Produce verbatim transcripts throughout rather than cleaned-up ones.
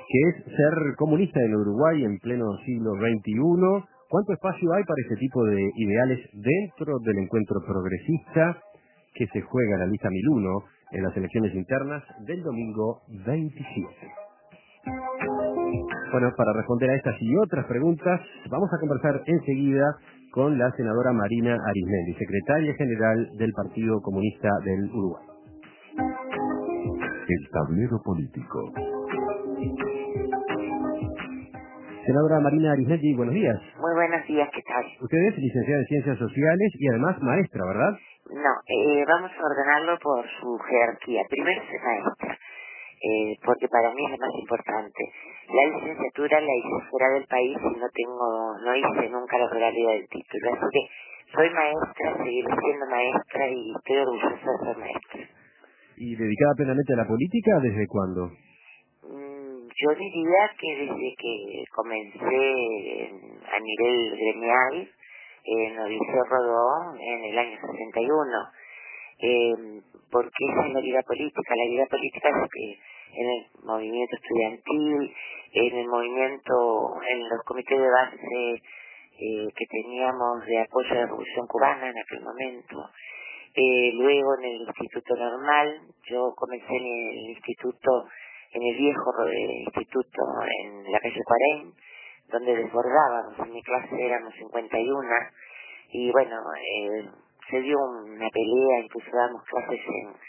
que es ser comunista en Uruguay en pleno siglo veintiuno. ¿Cuánto espacio hay para ese tipo de ideales dentro del encuentro progresista que se juega en la lista mil uno en las elecciones internas del domingo veintisiete? Bueno, para responder a estas y otras preguntas, vamos a conversar enseguida con la senadora Marina Arismendi, secretaria general del Partido Comunista del Uruguay. El tablero político. Senadora Marina Arismendi, buenos días. Muy buenos días, ¿qué tal? Usted es licenciada en Ciencias Sociales y además maestra, ¿verdad? No, eh, vamos a ordenarlo por su jerarquía. Primero soy maestra, eh, porque para mí es lo más importante. La licenciatura la hice fuera del país y no tengo, no hice nunca la pluralidad del título. Así que soy maestra, seguiré siendo maestra y estoy orgullosa de ser maestra. ¿Y dedicada plenamente a la política desde cuándo? Mm, Yo diría que desde que comencé en- a nivel gremial, en Odiseo Rodó, en el año sesenta y uno. Eh, porque esa es la vida política. La vida política es que en el movimiento estudiantil, en el movimiento, en los comités de base eh, que teníamos de apoyo a la Revolución Cubana en aquel momento. Eh, luego en el Instituto Normal, yo comencé en el instituto, en el viejo eh, instituto en la calle Cuarén, donde desbordábamos, en mi clase éramos cincuenta y uno, y bueno, eh, se dio una pelea, incluso dábamos clases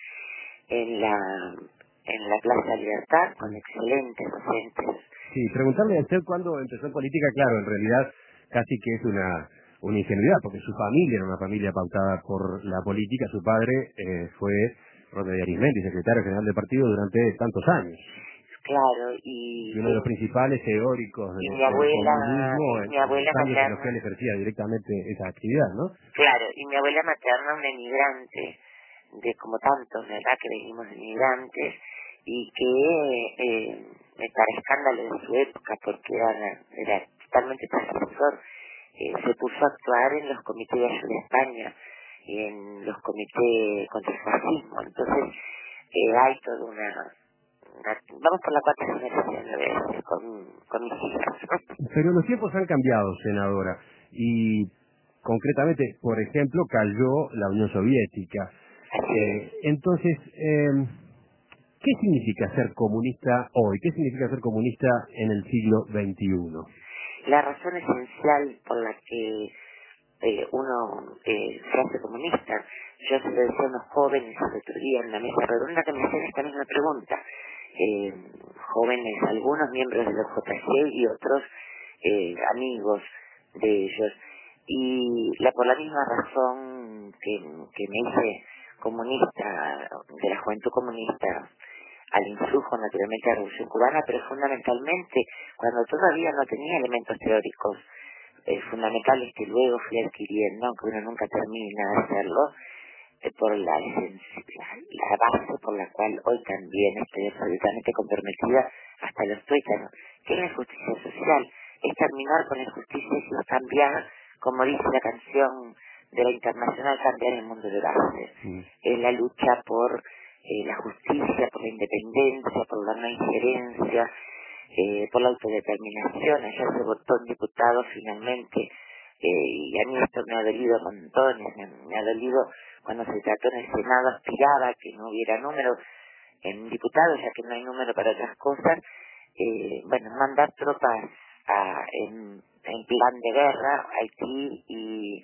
en, en la en la Plaza Libertad con excelentes docentes. Sí, preguntarle a usted cuándo empezó en política, claro, en realidad casi que es una, una ingenuidad, porque su familia era una familia pautada por la política. Su padre eh, fue Rodney Arismendi, secretario general del partido durante tantos años. Claro, y, Y uno de los principales teóricos y del, mi del abuela, comunismo en, mi en abuela los años en los que él materna, ejercía directamente esa actividad, ¿no? claro, y mi abuela materna, una emigrante, de como tantos, ¿verdad?, que venimos de migrantes, y que, eh, para escándalo de su época, porque era, era totalmente transgresor, eh, se puso a actuar en los comités de ayuda a España, y en los comités contra el fascismo. Entonces, eh, hay toda una, una... Vamos por la cuarta generación, lo voy a decir, con, con mis hijas. Pero los tiempos han cambiado, senadora, y concretamente, por ejemplo, cayó la Unión Soviética. Eh, entonces, eh, ¿qué significa ser comunista hoy? ¿Qué significa ser comunista en el siglo veintiuno? La razón esencial por la que eh, uno eh, se hace comunista, yo se lo decía a unos jóvenes el otro día en la mesa redonda que me hacían esta misma pregunta, eh, jóvenes, algunos miembros de los J C y otros eh, amigos de ellos, y la por la misma razón que, que me hice comunista, de la juventud comunista, al influjo naturalmente de la Revolución Cubana, pero fundamentalmente cuando todavía no tenía elementos teóricos eh, fundamentales que luego fui adquiriendo, aunque uno nunca termina de hacerlo, eh, por la esencia, la base por la cual hoy también estoy absolutamente comprometida hasta los tuétanos, que es la justicia social, es terminar con la injusticia y cambiar, como dice la canción de la Internacional, cambiar el mundo de base. Sí. Es la lucha por eh, la justicia, por la independencia, por la no injerencia, eh, por la autodeterminación. Ayer se votó un diputado finalmente, eh, y a mí esto me ha dolido montones, me, me ha dolido cuando se trató en el Senado, aspiraba a que no hubiera número en diputados, ya que no hay número para otras cosas, eh, bueno, mandar tropas a, en, en plan de guerra a Haití y...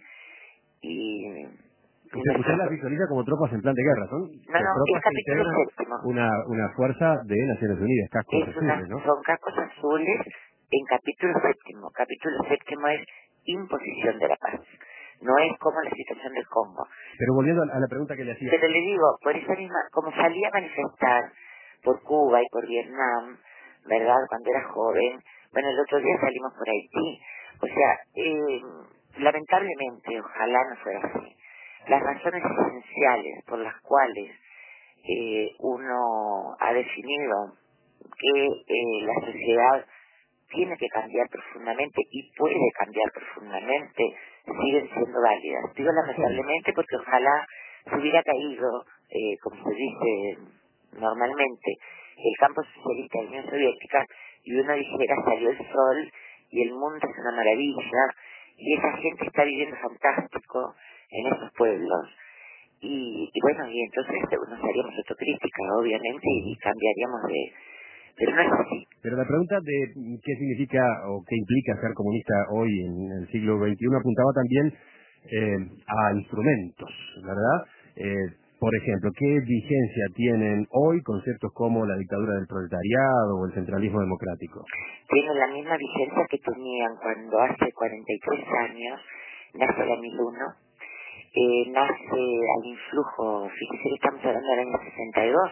y Usted, usted las visualiza como tropas en plan de guerra, son no, no, tropas es que capítulo integran séptimo. una, una fuerza de Naciones Unidas, cascos Es una, azules, ¿no? son cascos azules en capítulo séptimo. Capítulo séptimo es imposición de la paz. No es como la situación del Congo. Pero volviendo a la, a la pregunta que le hacía. Pero le digo, por esa misma, como salí a manifestar por Cuba y por Vietnam, ¿verdad? Cuando era joven, bueno, el otro día salimos por Haití. O sea, eh, lamentablemente, ojalá no fuera así. Las razones esenciales por las cuales eh, uno ha definido que eh, la sociedad tiene que cambiar profundamente y puede cambiar profundamente, siguen siendo válidas. Digo lamentablemente porque ojalá se hubiera caído, eh, como se dice normalmente, el campo socialista de la Unión Soviética y uno dijera salió el sol y el mundo es una maravilla y esa gente está viviendo fantástico en esos pueblos. Y, y bueno, y entonces nos haríamos autocrítica, obviamente, y cambiaríamos de... Pero no es así. Pero la pregunta de qué significa o qué implica ser comunista hoy en el siglo veintiuno apuntaba también eh, a instrumentos, ¿verdad? Eh, por ejemplo, ¿qué vigencia tienen hoy conceptos como la dictadura del proletariado o el centralismo democrático? Tienen la misma vigencia que tenían cuando hace cuarenta y tres años nace la mil uno, eh, nace al influjo, fíjese que estamos hablando del año sesenta y dos,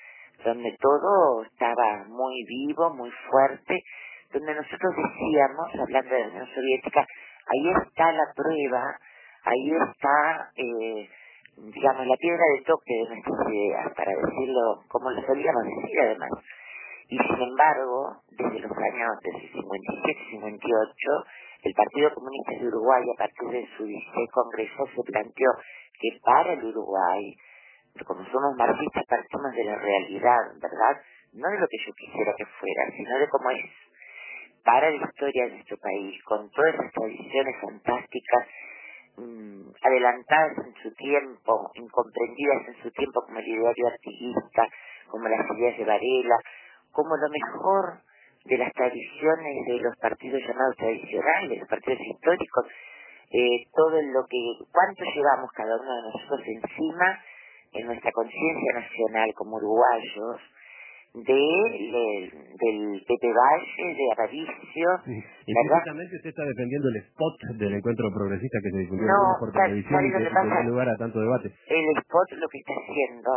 donde todo estaba muy vivo, muy fuerte, donde nosotros decíamos, hablando de la Unión Soviética, ahí está la prueba, ahí está, eh, digamos, la piedra de toque de nuestras ideas, para decirlo como lo solíamos decir además. Y sin embargo, desde los años desde cincuenta y siete cincuenta y ocho, el Partido Comunista de Uruguay, a partir de su dieciséis congreso, se planteó que para el Uruguay, como somos marxistas, partimos de la realidad, ¿verdad? No de lo que yo quisiera que fuera, sino de cómo es. Para la historia de nuestro país, con todas esas tradiciones fantásticas, mmm, adelantadas en su tiempo, incomprendidas en su tiempo como el ideario artiguista, como las ideas de Varela, como lo mejor de las tradiciones de los partidos llamados tradicionales, los partidos históricos, eh, todo lo que, cuánto llevamos cada uno de nosotros encima en nuestra conciencia nacional como uruguayos, de, de, del Pepe Valle, de Aparicio, Sí. Y ¿verdad? precisamente usted está defendiendo el spot del encuentro progresista que se difundió No, algunos por ¿sabe televisión y lo que, que y que dio pasa? lugar a tanto debate. El spot lo que está haciendo,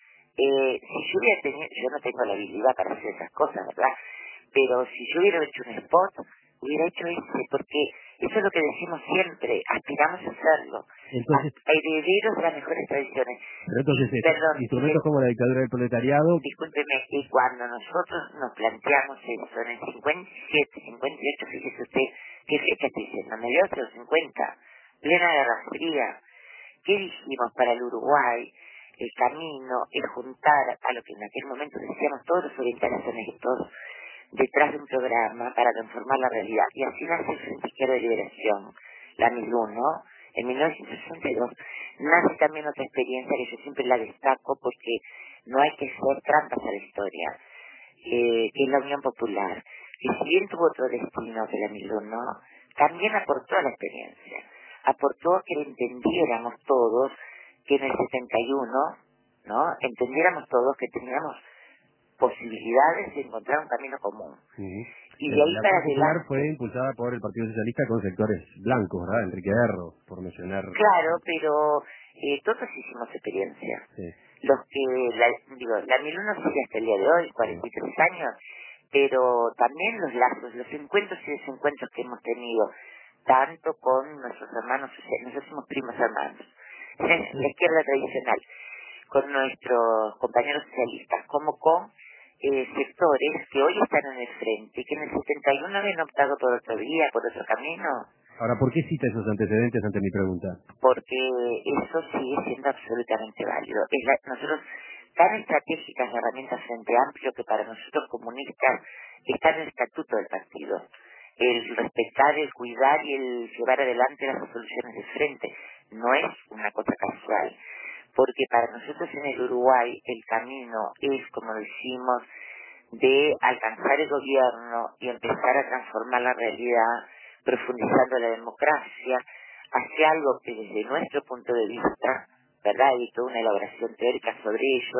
eh, si yo hubiera tenido, yo no tengo la habilidad para hacer esas cosas, ¿verdad? Pero si yo hubiera hecho un spot, hubiera hecho ese, porque eso es lo que decimos siempre, aspiramos a hacerlo, a, Entonces, a herederos de las mejores tradiciones. pero entonces Y, esto, perdón, y le- instrumentos como la dictadura del proletariado, discúlpeme, y cuando nosotros nos planteamos eso, en el cincuenta y siete, cincuenta y ocho, fíjese usted, ¿qué fecha estoy diciendo? Mediados de los cincuenta, plena Guerra Fría. ¿Qué dijimos para el Uruguay? El camino es juntar a lo que en aquel momento decíamos todos los orientales honestos detrás de un programa para transformar la realidad. Y así nace el Frente Izquierdo de Liberación, la mil uno, en mil novecientos sesenta y dos. Nace también otra experiencia que yo siempre la destaco porque no hay que hacer trampas a la historia, eh, que es la Unión Popular, que si bien tuvo otro destino que la mil uno, también aportó a la experiencia. Aportó que entendiéramos todos que en el setenta y uno, ¿no? Entendiéramos todos que teníamos posibilidades de encontrar un camino común. uh, Y de eh, ahí la para Unión Popular adelante, fue impulsada por el Partido Socialista con sectores blancos, ¿verdad? Enrique Erro, por mencionar. claro, pero eh, todos hicimos experiencia. Sí, Los que, la, digo, la mil uno sigue hasta el día de hoy, sí. cuarenta y tres años, pero también los lazos, los encuentros y desencuentros que hemos tenido, tanto con nuestros hermanos, o sea, nosotros somos primos hermanos, la izquierda tradicional, con nuestros compañeros socialistas, como con eh, sectores que hoy están en el frente y que en el setenta y uno habían optado por otro vía, por otro camino, Ahora, ¿por qué cita esos antecedentes ante mi pregunta? porque eso sigue siendo absolutamente válido. Es la- nosotros, tan estratégicas las herramientas Frente Amplio que para nosotros comunistas está en el estatuto del partido. El respetar, el cuidar y el llevar adelante las resoluciones de frente. No es una cosa casual. Porque para nosotros en el Uruguay el camino es, como decimos, de alcanzar el gobierno y empezar a transformar la realidad, profundizando la democracia, hacia algo que desde nuestro punto de vista, ¿verdad? Hay toda una elaboración teórica sobre ello,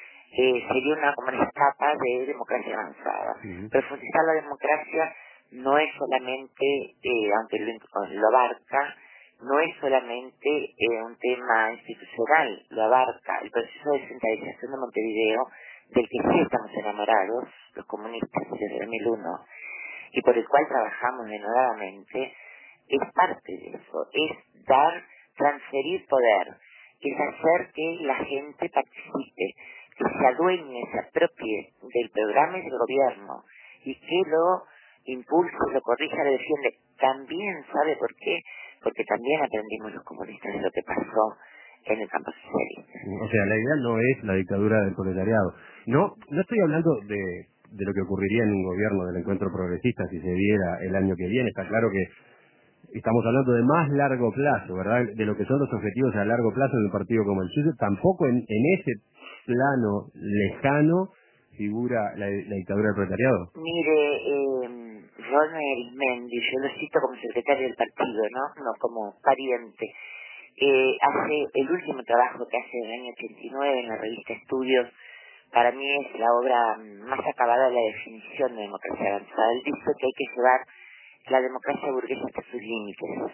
eh, sería una, como una etapa de democracia avanzada. Uh-huh. Profundizar la democracia no es solamente, eh, aunque lo, lo abarca, no es solamente eh, un tema institucional, lo abarca el proceso de descentralización de Montevideo, del que sí estamos enamorados, los comunistas, desde el mil uno, y por el cual trabajamos denodadamente, es parte de eso, es dar, transferir poder, es hacer que la gente participe, que se adueñe, se apropie del programa y del gobierno, y que lo impulse, lo corrija, lo defiende. También, ¿sabe por qué? Porque también aprendimos los comunistas de lo que pasó en el campo socialista. O sea, la idea no es la dictadura del proletariado. No, no estoy hablando de de lo que ocurriría en un gobierno del Encuentro Progresista si se diera el año que viene. Está claro que estamos hablando de más largo plazo, ¿verdad? De lo que son los objetivos a largo plazo en un partido como el suyo. Tampoco en, en ese plano lejano figura la, la dictadura del proletariado. Mire, eh, Ron Arismendi, yo lo cito como secretario del partido, ¿no? No como pariente. Eh, hace el último trabajo que hace en el año ochenta y nueve en la revista Estudios, para mí es la obra más acabada de la definición de democracia avanzada. Él dice que hay que llevar la democracia burguesa hasta sus límites.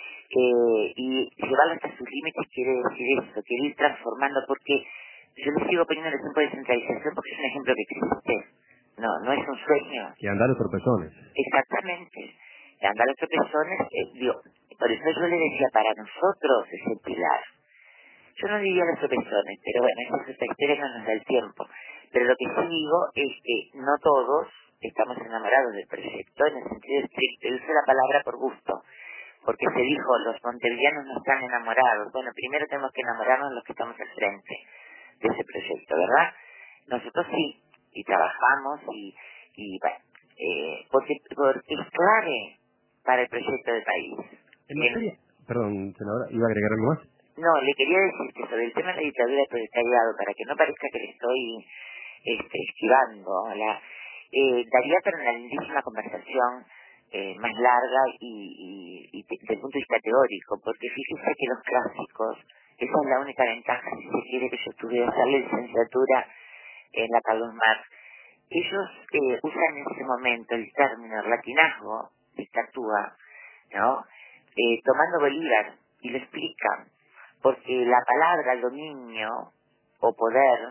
Eh, y llevarla hasta sus límites quiere decir eso, quiere ir transformando, porque yo le sigo poniendo el ejemplo de centralización porque es un ejemplo que existe. No, no es un sueño. Que andar los tropezones. Exactamente. Andar los tropezones, eh, digo, por eso yo le decía, para nosotros es el pilar. Yo no diría los tropezones, pero bueno, esa es otra historia, no nos da el tiempo. Pero lo que sí digo es que no todos estamos enamorados del proyecto en el sentido estricto. Yo uso la palabra por gusto, porque se dijo, los montevideanos no están enamorados. Bueno, primero tenemos que enamorarnos los que estamos al frente de ese proyecto, ¿verdad? Nosotros sí, y trabajamos, y, y bueno, eh, porque, porque es clave para el proyecto del país. En materia, perdón, senadora, ¿iba a agregar algo más? No, le quería decir que sobre el tema de la dictadura del proletariado, para que no parezca que le estoy este, esquivando, la, eh, daría para una lindísima conversación eh, más larga y, y, y desde el punto de vista teórico, porque fíjese que los clásicos, esa es la única ventaja, si se quiere, que yo estuve a hacer la licenciatura en la Carlos Marx. Ellos eh, usan en ese momento el término latinazgo, dictatúa, ¿no? Eh, tomando Bolívar, y lo explican, porque la palabra dominio o poder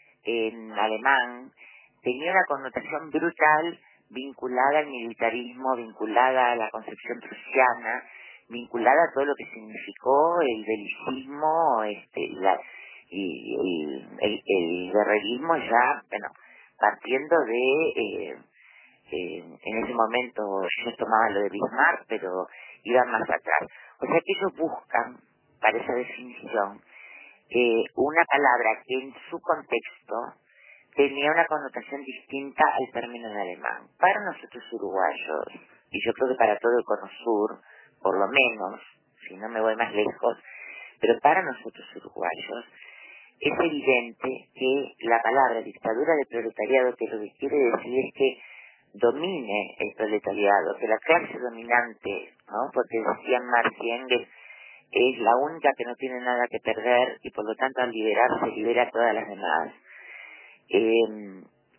en alemán tenía una connotación brutal vinculada al militarismo, vinculada a la concepción prusiana, vinculada a todo lo que significó el belicismo, este, la, y el, el, el guerrerismo ya, bueno, partiendo de, eh, eh, en ese momento yo tomaba lo de Bismarck, pero iban más atrás. O sea que ellos buscan, para esa definición, eh, una palabra que en su contexto tenía una connotación distinta al término en alemán. Para nosotros uruguayos, y yo creo que para todo el Cono Sur, por lo menos, si no me voy más lejos, pero para nosotros uruguayos, es evidente que la palabra dictadura del proletariado, que lo que quiere decir es que domine el proletariado, que la clase dominante, ¿no? Porque decían Marx y Engels, es la única que no tiene nada que perder y por lo tanto al liberarse libera a todas las demás. Eh,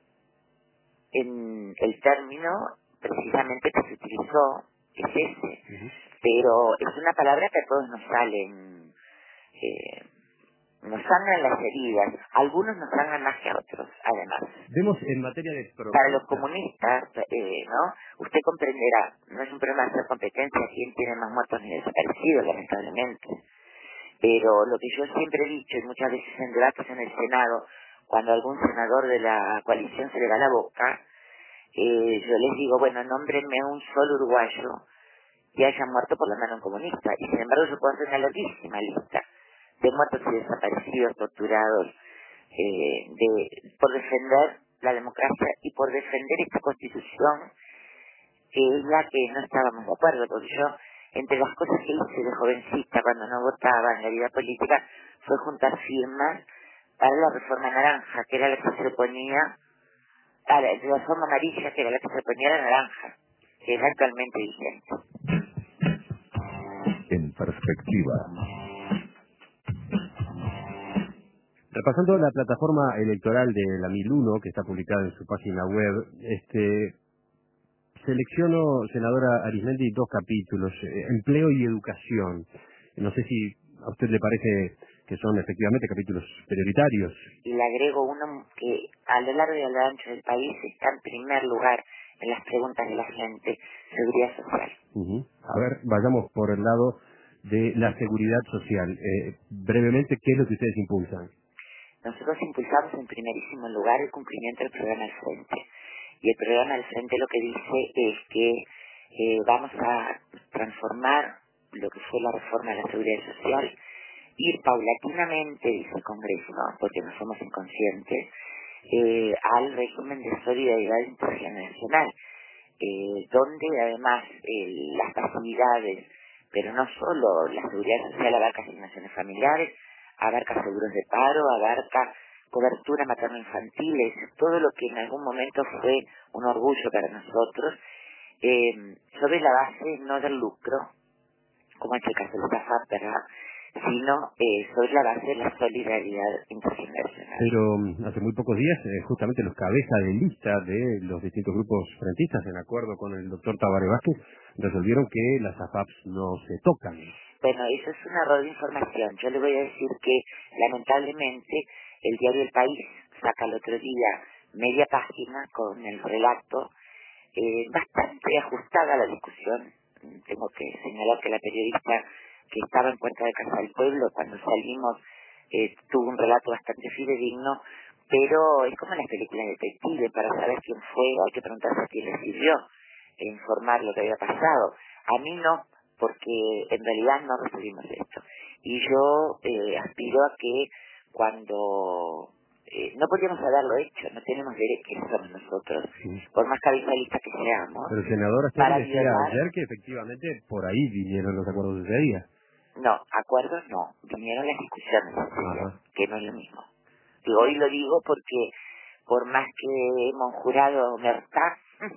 en el término precisamente que se utilizó es ese, uh-huh. Pero es una palabra que a todos nos salen, eh, nos sangran las heridas, algunos nos sangran más que a otros, además. Vemos en materia de propuesta. Para los comunistas, eh, ¿no? Usted comprenderá, no es un problema de hacer competencia quién tiene más muertos ni desaparecidos, lamentablemente. Pero lo que yo siempre he dicho, y muchas veces en debates en el Senado, cuando a algún senador de la coalición se le va la boca, eh, yo les digo, bueno, nómbrenme un solo uruguayo que haya muerto por la mano de un comunista. Y sin embargo yo puedo hacer una larguísima lista de muertos y desaparecidos, torturados, eh, de, por defender la democracia y por defender esta constitución que es la que no estábamos de acuerdo, porque yo, entre las cosas que hice de jovencita cuando no votaba en la vida política, fue juntar firmas para la reforma naranja, que era la que se oponía a la, la reforma amarilla, que era la que se oponía a la naranja, que es actualmente vigente. En perspectiva. Repasando la plataforma electoral de la mil uno, que está publicada en su página web, este, selecciono, senadora Arismendi, dos capítulos, eh, empleo y educación. No sé si a usted le parece que son efectivamente capítulos prioritarios. Y le agrego uno que a lo largo y a lo ancho del país está en primer lugar en las preguntas de la gente, seguridad social. Uh-huh. A ver, vayamos por el lado de la seguridad social. Eh, brevemente, ¿qué es lo que ustedes impulsan? Nosotros impulsamos en primerísimo lugar el cumplimiento del programa del Frente. Y el programa del Frente lo que dice es que eh, vamos a transformar lo que fue la reforma de la seguridad social, ir paulatinamente, dice el Congreso, ¿no? Porque no somos inconscientes, eh, al régimen de solidaridad intergeneracional, eh, donde además eh, las facilidades, pero no solo la seguridad social, abarca asignaciones familiares, abarca seguros de paro, abarca cobertura materno-infantil, es todo lo que en algún momento fue un orgullo para nosotros, eh, sobre la base no del lucro, como es el caso de la FAP, ¿verdad?, sino eh, sobre la base de la solidaridad intergeneracional. Pero mm, hace muy pocos días, eh, justamente los cabezas de lista de los distintos grupos frentistas, en acuerdo con el doctor Tabaré Vázquez, resolvieron que las A F A Ps no se tocan. Bueno, eso es un error de información. Yo le voy a decir que, lamentablemente, el diario El País saca el otro día media página con el relato, eh, bastante ajustada a la discusión. Tengo que señalar que la periodista que estaba en Puerta de Casa del Pueblo, cuando salimos, eh, tuvo un relato bastante fidedigno, pero es como en las películas de detective, para saber quién fue, hay que preguntarse a quién le sirvió e informar lo que había pasado. A mí no, porque en realidad no recibimos esto. Y yo eh, aspiro a que cuando... Eh, no podríamos haberlo hecho, no tenemos derecho, que somos nosotros, Sí. por más cabezalistas que seamos, Pero el senador para Astori decía violar. ayer que efectivamente por ahí vinieron los acuerdos de ese día. No, acuerdos no, vinieron las discusiones, Ajá. que no es lo mismo. Y hoy lo digo porque, por más que hemos jurado merced,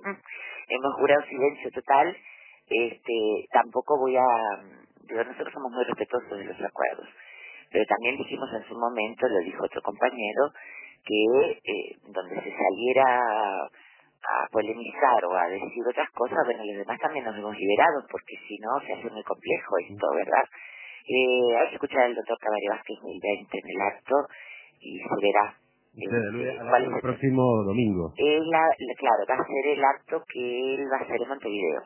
hemos jurado silencio total, este, tampoco voy a... Digo, nosotros somos muy respetuosos de los acuerdos, pero también dijimos en su momento, lo dijo otro compañero, que eh, donde se saliera a polemizar o a decir otras cosas, bueno, los demás también nos hemos liberado, porque si no se hace muy complejo esto, ¿verdad? Eh, hay que escuchar al doctor Tabaré Vázquez el veinte en el acto y se verá Desde eh, el cuál es el... próximo domingo. Es la, la- claro, va a ser el acto que él va a hacer en Montevideo.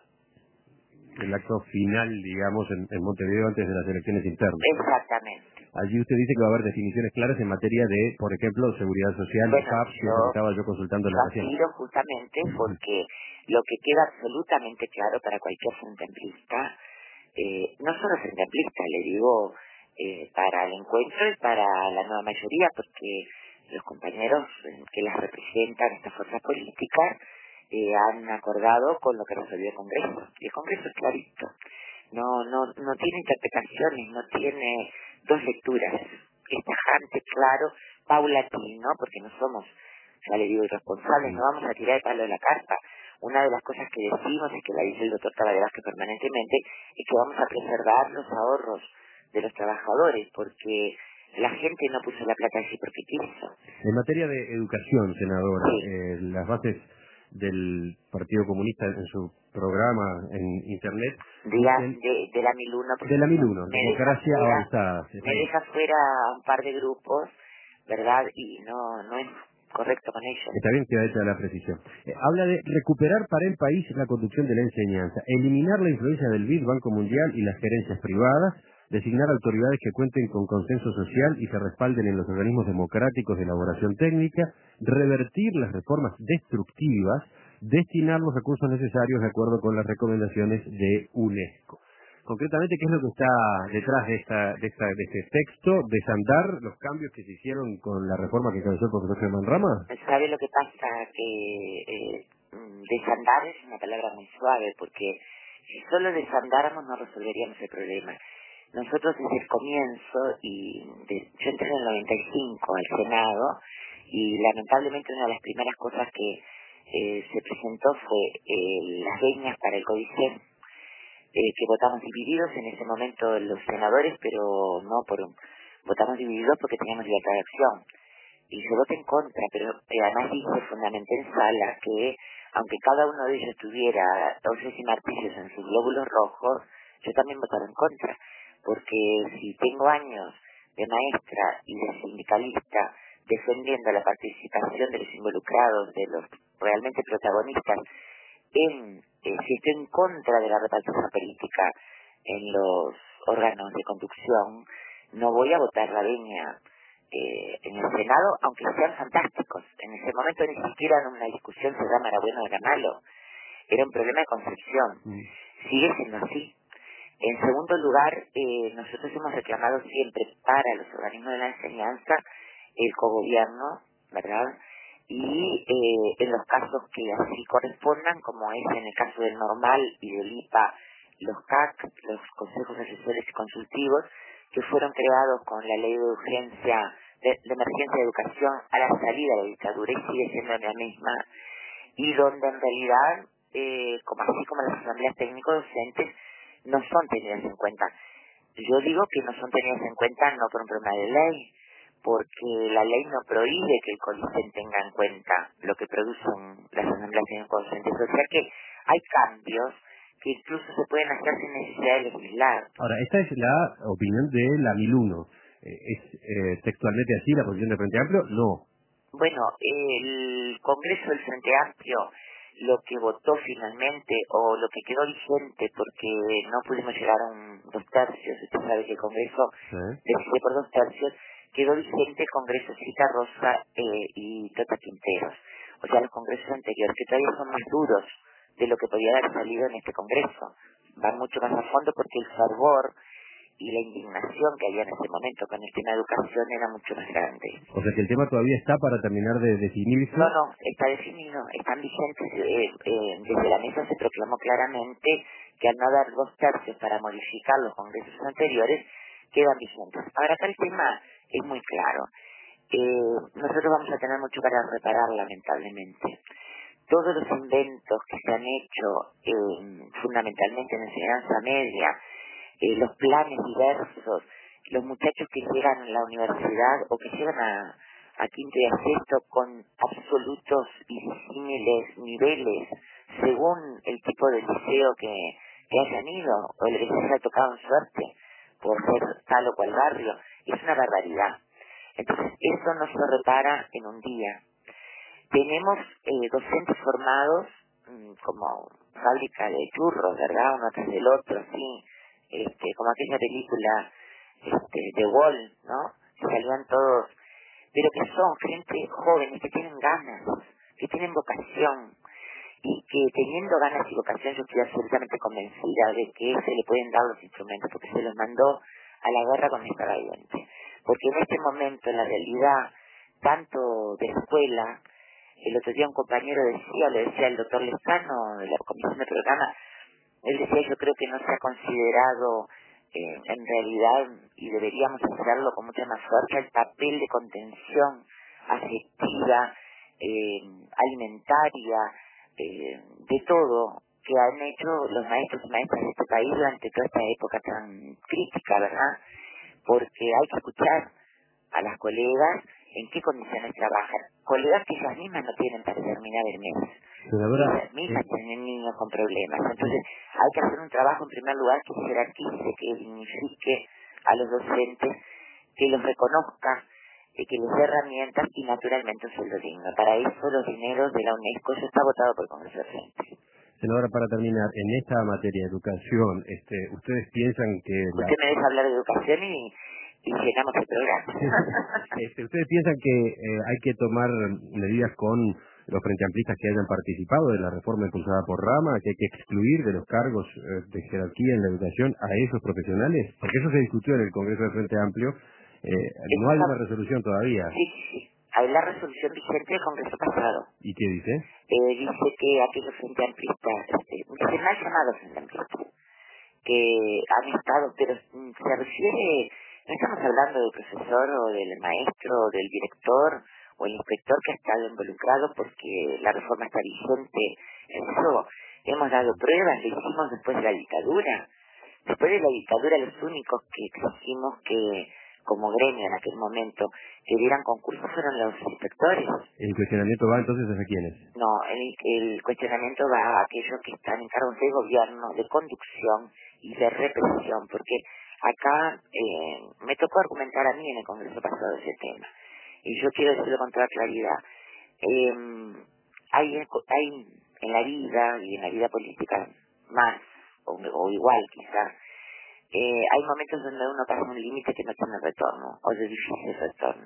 El acto final, digamos, en, en Montevideo antes de las elecciones internas. Exactamente. Allí usted dice que va a haber definiciones claras en materia de, por ejemplo, seguridad social, Bueno, F A P, que es lo que yo, estaba yo consultando en yo la recién. aspiro justamente porque lo que queda absolutamente claro para cualquier frente amplista, eh, no solo frente amplista, le digo, eh, para el encuentro y para la nueva mayoría, porque los compañeros eh, que las representan, estas fuerzas políticas, eh, han acordado con lo que resolvió el Congreso. Y el Congreso es clarito. No, no, no tiene interpretaciones, no tiene dos lecturas. Es tajante, claro, paulatino, porque no somos, ya le digo, irresponsables, no vamos a tirar el palo de la carpa. Una de las cosas que decimos, y que la dice el doctor Tabaré Vázquez permanentemente, es que vamos a preservar los ahorros de los trabajadores, porque la gente no puso la plata allí porque quiso. En materia de educación, senadora, Sí. eh, las bases del Partido Comunista en su programa en Internet De la, dicen de, de la mil uno, de la mil uno, me deja democracia fuera, avanzada. Sí, está me bien. deja fuera a un par de grupos, ¿verdad? Y no, no es correcto con ellos. Está bien, queda hecha la precisión. Eh, habla de recuperar para el país la conducción de la enseñanza, eliminar la influencia del B I D, Banco Mundial y las gerencias privadas, designar autoridades que cuenten con consenso social y se respalden en los organismos democráticos de elaboración técnica, revertir las reformas destructivas, destinar los recursos necesarios de acuerdo con las recomendaciones de UNESCO. Concretamente, ¿qué es lo que está detrás de esta, de esta, de este texto? ¿Desandar los cambios que se hicieron con la reforma que encabezó el profesor Germán Rama? ¿Sabe lo que pasa? Que eh, mm, desandar es una palabra muy suave, porque si solo desandáramos no resolveríamos el problema. Nosotros desde el comienzo, y de- yo entré en el noventa y cinco al Senado, y lamentablemente una de las primeras cosas que eh, se presentó fue eh, las veñas para el Códice, eh, que votamos divididos en ese momento los senadores, pero no por un, votamos divididos porque teníamos libertad de acción. Y yo voté en contra, pero eh, además dije, fundamenté en sala, que aunque cada uno de ellos tuviera once y martillos en sus glóbulos rojos, yo también votaba en contra, porque si tengo años de maestra y de sindicalista defendiendo la participación de los involucrados, de los realmente protagonistas, en, eh, si estoy en contra de la repartición política en los órganos de conducción, no voy a votar la veña eh, en el Senado, aunque sean fantásticos. En ese momento ni siquiera en una discusión se llama era bueno o era malo, era un problema de concepción. Mm. Sigue siendo así. En segundo lugar, eh, nosotros hemos reclamado siempre para los organismos de la enseñanza el cogobierno, ¿verdad? y eh, en los casos que así correspondan, como es en el caso del Normal y del I P A, los C A C, los Consejos Asesores y Consultivos, que fueron creados con la Ley de Urgencia, de, de Emergencia de Educación a la salida de la dictadura y sigue siendo la misma, y donde en realidad, eh, como así como las asambleas técnico-docentes, no son tenidas en cuenta. Yo digo que no son tenidas en cuenta no por un problema de ley, porque la ley no prohíbe que el CONICET tenga en cuenta lo que producen las asambleas técnico-docentes. O sea que hay cambios que incluso se pueden hacer sin necesidad de legislar. Ahora, esta es la opinión de la mil uno. Eh, ¿Es eh, textualmente así la posición del Frente Amplio? No. Bueno, el Congreso del Frente Amplio, lo que votó finalmente, o lo que quedó vigente, porque no pudimos llegar a un dos tercios, usted sabe que el Congreso ¿Sí? decide por dos tercios, quedó vigente el Congreso Cita Rosa eh, y Tota Quinteros, o sea, los congresos anteriores, que todavía son más duros de lo que podía haber salido en este Congreso. Van mucho más a fondo porque el fervor y la indignación que había en ese momento con el tema de educación era mucho más grande. O sea que el tema todavía está para terminar de definirse. No, no, está definido, están vigentes. Eh, eh, desde la mesa se proclamó claramente que al no dar dos tercios para modificar los congresos anteriores, quedan vigentes. Ahora acá el tema es muy claro. Eh, nosotros vamos a tener mucho para reparar, lamentablemente. Todos los inventos que se han hecho, eh, fundamentalmente en enseñanza media, eh, los planes diversos, los muchachos que llegan a la universidad o que llegan a, a quinto y a sexto con absolutos y disímiles niveles según el tipo de liceo que, que hayan ido o el que les haya tocado en suerte por ser tal o cual barrio, es una barbaridad. Entonces eso no se repara en un día. Tenemos eh, docentes formados mmm, como fábrica de churros, ¿verdad? Uno tras del otro, así, este, como aquella película este, de Wall, ¿no? Que salían todos, pero que son gente jóvenes, que tienen ganas, que tienen vocación, y que teniendo ganas y vocación yo estoy absolutamente convencida de que se le pueden dar los instrumentos, porque se los mandó a la guerra con esta valiente. Porque en este momento, en la realidad, tanto de escuela, el otro día un compañero decía, le decía el doctor Lezano, de la comisión de programa, él decía, yo creo que no se ha considerado eh, en realidad, y deberíamos hacerlo con mucha más fuerza, el papel de contención afectiva, eh, alimentaria, eh, de todo, que han hecho los maestros y maestras de este país durante toda esta época tan crítica, ¿verdad? Porque hay que escuchar a las colegas en qué condiciones trabajan. Colegas que ellas mismas no tienen para terminar el mes. Senadora, Ellas mismas eh, tienen niños con problemas. Entonces hay que hacer un trabajo en primer lugar que jerarquice, que dignifique a los docentes, que los reconozca, eh, que les dé herramientas y naturalmente un sueldo digno. Para eso los dineros de la UNESCO ya está votado por el Congreso de Frente. senadora, para terminar, en esta materia de educación, este, ¿ustedes piensan que la... Usted me deja hablar de educación y, y llenamos el programa. este, ¿Ustedes piensan que eh, hay que tomar medidas con los frente-amplistas que hayan participado de la reforma impulsada por Rama, que hay que excluir de los cargos eh, de jerarquía en la educación a esos profesionales? Porque eso se discutió en el Congreso del Frente Amplio. Eh, no hay una resolución todavía. Sí, sí, sí. Hay la resolución vigente del Congreso pasado. ¿Y qué dice? Eh, dice que aquellos frente amplistas, este, dice mal llamados frente amplistas, que han estado, pero mm, se refiere, no estamos hablando del profesor o del maestro o del director o el inspector que ha estado involucrado porque la reforma está vigente. Eso hemos dado pruebas, lo hicimos después de la dictadura. Después de la dictadura los únicos que exigimos que, como gremio en aquel momento, que dieran concursos fueron los inspectores. ¿El cuestionamiento va entonces hacia quiénes? No, el, el cuestionamiento va a aquellos que están en cargos de gobierno, de conducción y de represión, porque acá eh, me tocó argumentar a mí en el Congreso pasado ese tema, y yo quiero decirlo con toda claridad. Eh, hay, hay en la vida, y en la vida política más, o, o igual quizás, eh, hay momentos donde uno pasa un límite que no tiene retorno, o de difícil retorno.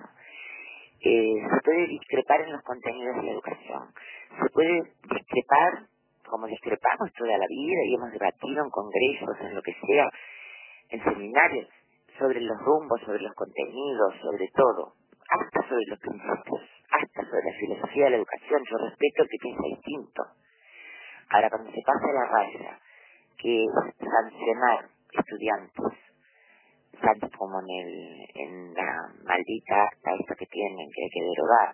Eh, se puede discrepar en los contenidos de la educación. Se puede discrepar, como discrepamos toda la vida y hemos debatido en congresos, en lo que sea, en seminarios, sobre los rumbos, sobre los contenidos, sobre todo, hasta sobre los principios. hasta sobre la filosofía de la educación. Yo respeto el que piensa distinto. Ahora, cuando se pasa la raya, que es sancionar estudiantes, tanto como en, el, en la maldita acta esta que tienen, que hay que derogar,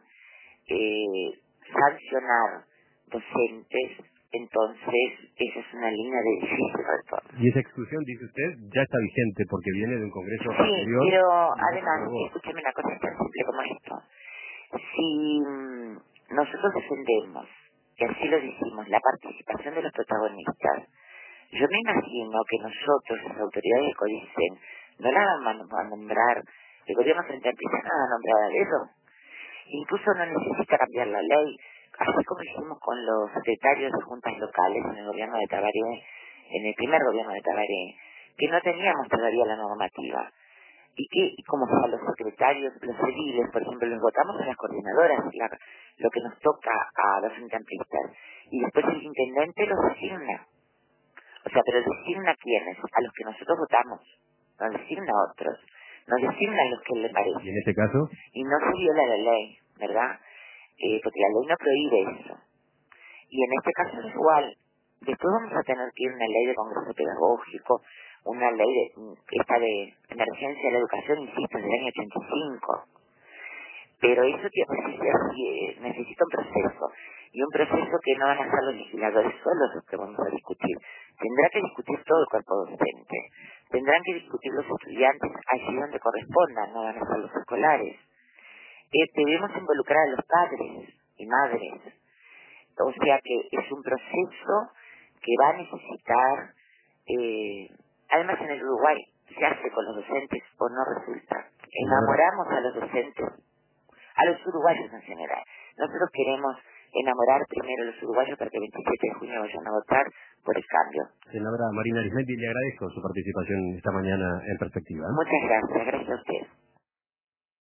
eh, sancionar docentes, entonces esa es una línea de difícil retorno. Y esa exclusión, dice usted, ya está vigente porque viene de un congreso Sí, anterior. pero además, escúchame una cosa tan simple como esto. Si mm, nosotros defendemos, y así lo decimos, la participación de los protagonistas, yo me imagino que nosotros, las autoridades del CODICEN, no la vamos a nombrar, el gobierno frente a no va a nombrar a dedo. Incluso no necesita cambiar la ley, así como hicimos con los secretarios de juntas locales en el gobierno de Tabaré, en el primer gobierno de Tabaré, que no teníamos todavía la normativa. Y que, y como a los secretarios, los civiles, por ejemplo, los votamos a las coordinadoras, la, lo que nos toca a los frente amplistas, y después el intendente los designa. O sea, pero designa a quiénes, a los que nosotros votamos, no designa a otros, no designa a los que le parece. ¿Y en este caso? Y no se viola la ley, ¿verdad? Eh, porque la ley no prohíbe eso. Y en este caso es igual. Después vamos a tener que ir a una ley de congreso pedagógico, una ley de, esta de emergencia de la educación, insisto, del año ochenta y cinco. Pero eso que necesita, necesita un proceso, y un proceso que no van a ser los legisladores solos los que vamos a discutir. Tendrá que discutir todo el cuerpo docente, tendrán que discutir los estudiantes allí donde correspondan, no van a ser los escolares. Eh, debemos involucrar a los padres y madres, o sea que es un proceso que va a necesitar, eh, además en el Uruguay se hace con los docentes o no resulta. Enamoramos a los docentes, a los uruguayos en general. Nosotros queremos enamorar primero a los uruguayos para que el veintisiete de junio vayan a votar por el cambio. Senadora Marina Arizmendi, le agradezco su participación esta mañana en Perspectiva. Muchas gracias, gracias a usted.